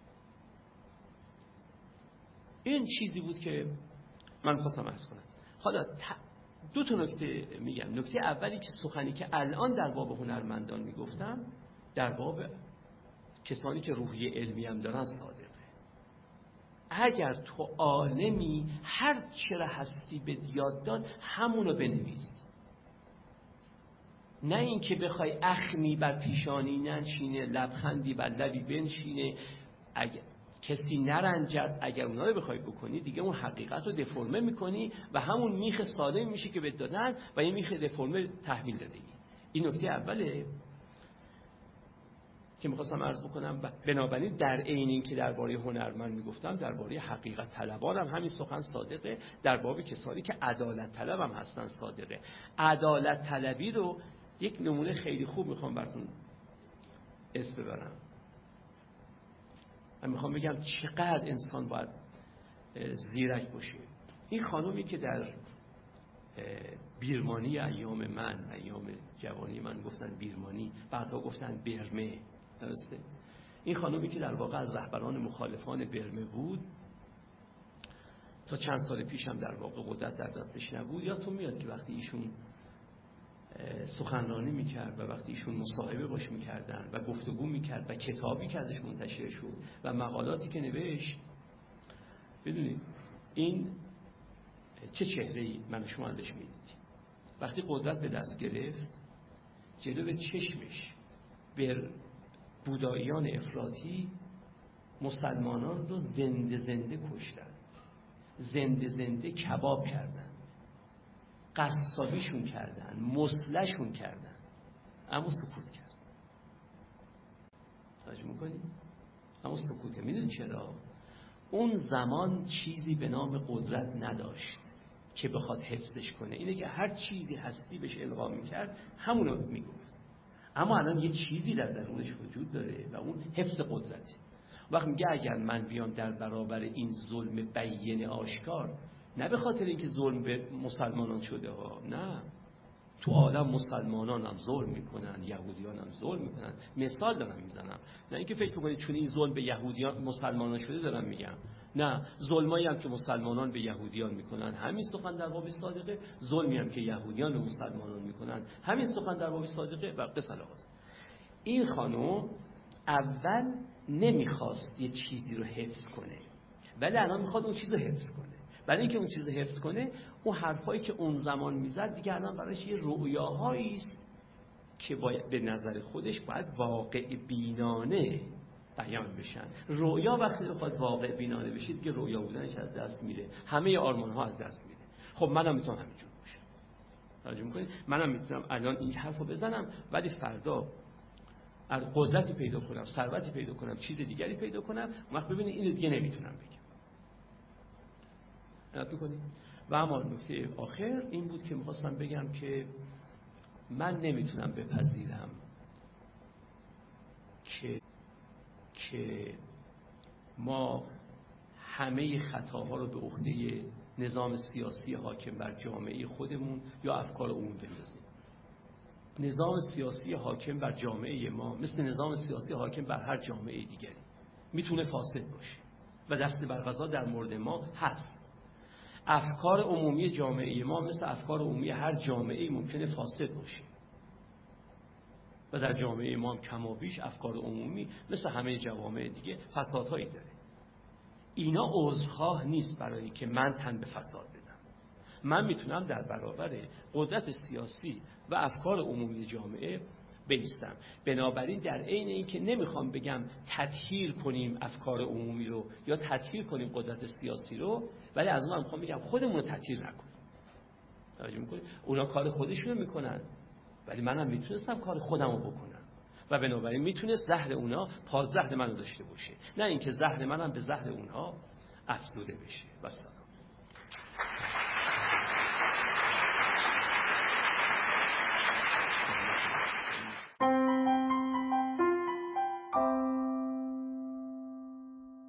این چیزی بود که من خواستم عرض کنم. حالا دو تا نکته میگم. نکته اولی که سخنی که الان در باب هنرمندان میگفتم در باب کسانی که روحیه علمی هم دارن صادقه. اگر تو عالمی هر چرا هستی به یاد داد همونو بنویس، نه این که بخوای اخمی بر پیشانی ننشینه، لبخندی بر لبی بنشینه، اگر کسی نرنجد، اگر اونا رو بخوای بکنی دیگه اون حقیقت رو دفرمه میکنی و همون میخ سالم میشه که بهت دادن و این میخ دفرمه تحویل دادی. این نکته اوله که میخواستم عرض بکنم. بنابراین در عین این که درباره هنرمند میگفتم درباره حقیقت طلبان هم همین سخن صادقه، در باب کسانی که عدالت طلب هم هستن صادقه. عدالت طلبی رو یک نمونه خیلی خوب میخوام براتون اسم ببرم. من میخوام بگم چقدر انسان باید زیرک باشه. این خانومی که در بیرمانی ایام من ایام جوانی من گفتن بیرمانی، بعدها گفتن برمه، درسته؟ این خانومی که در واقع از رهبران مخالفان برمه بود، تا چند سال پیش هم در واقع قدرت در دستش نبود. یادتون میاد که وقتی ایشون سخنرانی میکرد و وقتی ایشون مصاحبه باش میکردن و گفتگو میکرد و کتابی که ازش منتشر شد و مقالاتی که نوشت، بدونید این چه چهره‌ای من شما ازش میدید. وقتی قدرت به دست گرفت جلو چشمش بر بوداییان افراطی مسلمانان رو زنده زنده کشتند، زنده زنده کباب کردند، قصابیشون کردن، مسلشون کردن، اما سکوت کرد. توجه میکنید؟ اما سکوت کرد. میدونید چرا؟ اون زمان چیزی به نام قدرت نداشت که بخواد حفظش کنه. اینه که هر چیزی هستی بهش القا میکرد همونو میگفت. اما الان یه چیزی در درونش وجود داره و اون حفظ قدرته. وقت میگه اگر من بیام در برابر این ظلم بیین آشکار، نه به خاطر اینکه ظلم به مسلمانان شده ها، نه، تو عالم مسلمانان هم ظلم میکنن، یهودیان هم ظلم میکنن، مثال دارم میزنم، نه اینکه فکر کنید چون این ظلم به یهودیان مسلمانان شده دارم میگم، نه، ظلمایی هم که مسلمانان به یهودیان میکنن همین سخن در باب صادقه، ظلمی هم که یهودیان به مسلمانان میکنن همین سخن در باب صادقه و قصه لحاظ. این خانم اول نمیخواست یه چیزی رو حفظ کنه، ولی الان میخواد اون چیز رو حفظ کنه. برای اینکه اون چیز رو حفظ کنه، اون حرفایی که اون زمان میزد دیگه الان براش یه رؤیاهایی است که باید به نظر خودش باید واقع بینانه بیان بشن. رؤیا وقتی بخواد واقع بینانه بشه دیگه رؤیا بودنش از دست میره، همه آرمان‌ها از دست میره. خب منم میتونم همینجور باشم، توجه میکنید؟ منم میتونم الان این حرفو بزنم ولی فردا از قدرتی پیدا کنم، ثروتی پیدا کنم، چیز دیگری پیدا کنم، وقت ببینید اینو دیگه نمیتونم بگم. نگاه میکنید؟ و اما نکته آخر این بود که میخواستم بگم که من نمیتونم بپذیرم که که ما همه خطاها رو به عهده نظام سیاسی حاکم بر جامعه خودمون یا افکار عمومی بندازیم. نظام سیاسی حاکم بر جامعه ما مثل نظام سیاسی حاکم بر هر جامعه دیگری میتونه فاسد باشه و دست بر قضا در مورد ما هست. افکار عمومی جامعه ما مثل افکار عمومی هر جامعه ممکنه فاسد باشه و در جامعه ما هم کم و بیش افکار عمومی مثل همه جوامع دیگه فسادهایی داره. اینا عذرخواه نیست برای که من تن به فساد بدم. من میتونم در برابر قدرت سیاسی و افکار عمومی جامعه بیستم. بنابراین در عین اینکه نمیخوام بگم تطهیر کنیم افکار عمومی رو یا تطهیر کنیم قدرت سیاسی رو، ولی از اون هم میخوام بگم خودمون رو تطهیر نکنیم. توجه میکنید؟ اونا کار خودشونو میکنن ولی منم میتونستم کار خودمو بکنم و بنابراین میتونست زهر اونا پادزهر منو داشته باشه، نه اینکه زهر منم به زهر اونها افزوده بشه. والسلام.